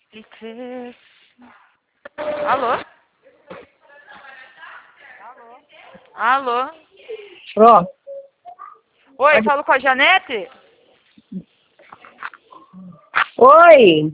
E cresce. Alô? Alô? Ó, Oi, falo com a Janete? oi.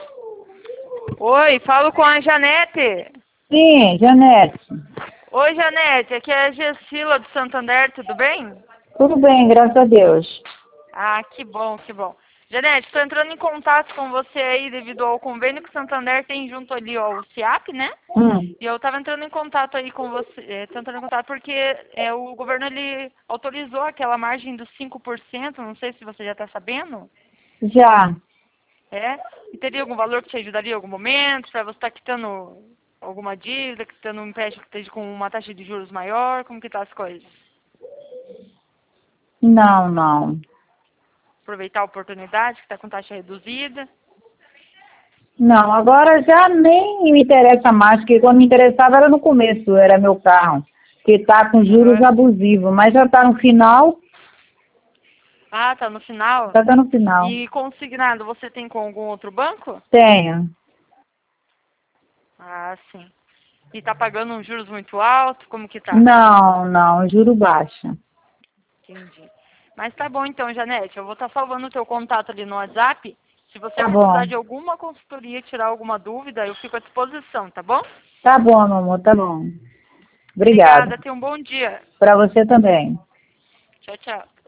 Oi, falo com a Janete. Sim, Janete. Oi, Janete, aqui é a Gessila do Santander, tudo bem? Tudo bem, graças a Deus. Ah, que bom, que bom. Janete, estou entrando em contato com você aí devido ao convênio que o Santander tem junto ali ao CIAP, né? E eu estava entrando em contato aí com você, entrando em contato porque o governo ele autorizou aquela margem dos 5%, não sei se você já está sabendo. Já. É? E teria algum valor que te ajudaria em algum momento, para você estar quitando alguma dívida, quitando um empréstimo que esteja com uma taxa de juros maior, como que tá as coisas? Não, não. Aproveitar a oportunidade que está com taxa reduzida. Não, agora já nem me interessa mais, porque quando me interessava era no começo, era meu carro, que está com juros Aham. abusivos, mas já está no final, Ah, tá no final. já está no final. E consignado, você tem com algum outro banco? Tenho. Ah, sim. E tá pagando uns juros muito altos, como que tá? Não, não, juro baixo. Entendi. Mas tá bom então, Janete. Eu vou estar salvando o teu contato ali no WhatsApp. Se você Tá precisar bom. de alguma consultoria, tirar alguma dúvida, eu fico à disposição, tá bom? Tá bom, meu amor, tá bom. Obrigada. Obrigada, tenha um bom dia. Para você também. Tchau, tchau.